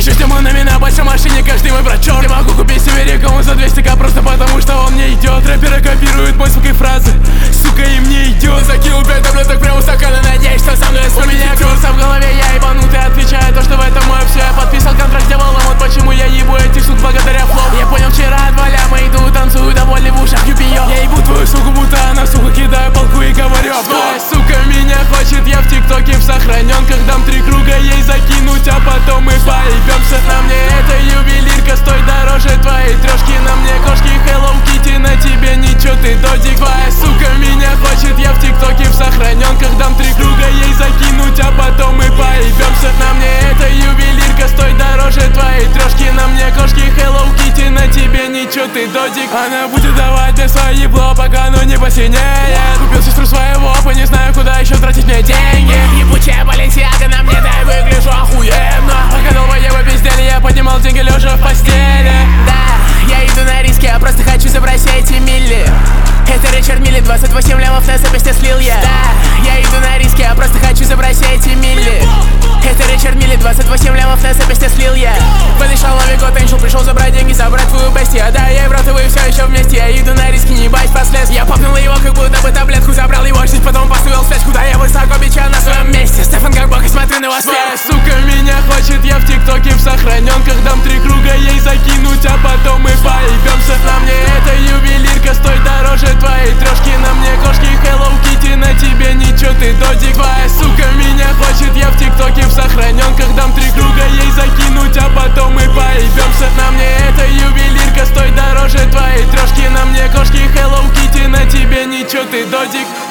Лечу с демонами на большой машине, каждый мой брачок. Я могу купить себе рекламу за 200к просто потому, что он мне идет. Рэперы копируют мой звук и фразы, сука, им не идет. Закинул 5 таблеток прямо в стакан и надеюсь, что со мной у меня курса в голове, я ебанутый. Отвечаю то, что в этом мое все. Я подписал контракт с дьяволом, вот почему я ебу этих сук благодаря флоу. Я понял вчера от валя, мы иду, танцую, довольный в ушах юбиё. Я ебу твою суку, будто она сука, кидаю палку и говорю: твоя сука меня хочет, я в тиктоке в сохраненках. Дам 3 круга ей закинуть, а потом мы поебемся. На мне эта ювелирка стоит дороже твоей трешки. На мне кошки Hello Kitty, на тебе ничего, ты додик. Твоя сука меня хочет, я в тиктоке в сохраненках. Дам 3 круга ей закинуть, а потом мы поебемся. На мне эта ювелирка стоит дороже твоей трешки. На мне кошки Hello Kitty, на тебе ничего, ты додик. Она будет давать мне свои ебло, пока оно не посинеет. Купил сестру своего, не знаю, куда еще тратить мне деньги. Ебучая Баленсиага на мне, да и выгляжу охуенно. Пока долбоебы пиздели, я поднимал деньги лежа в постели. Да, я иду на риски, я просто хочу забрать все эти милли. Это Ричард Милли, 28 лямов на запястье слил я. Да, я иду на риски, я просто хочу забрать все эти милли. Это Ричард Милли, 28 лямов на запястье слил я. Подышал Новый год, Эншел пришел забрать деньги, забрать твою бести. Да, я и брат, и вы все еще вместе. Я иду на риски, не боюсь последствий. Я попнул его, как будто бы таблетку, забрал его жизнь, потом поставил связь, куда я высоко бича на своем месте. Стефан как бог, и смотрю на вас. Твоя сука меня хочет, я в тиктоке в сохраненках. Дам 3 круга ей закинуть, а потом мы поебемся. На мне эта ювелирка стоит дороже твоей трешки. На мне кошки Hello Kitty, на тебе ничего, ты додик. Твоя сука меня хочет, я в тиктоке в сохраненках. Дам 3 круга ей закинуть, а потом мы поебемся. На мне эта ювелирка стоит дороже твоей трешки. На мне кошки Hello Kitty, на тебе ничего, ты додик.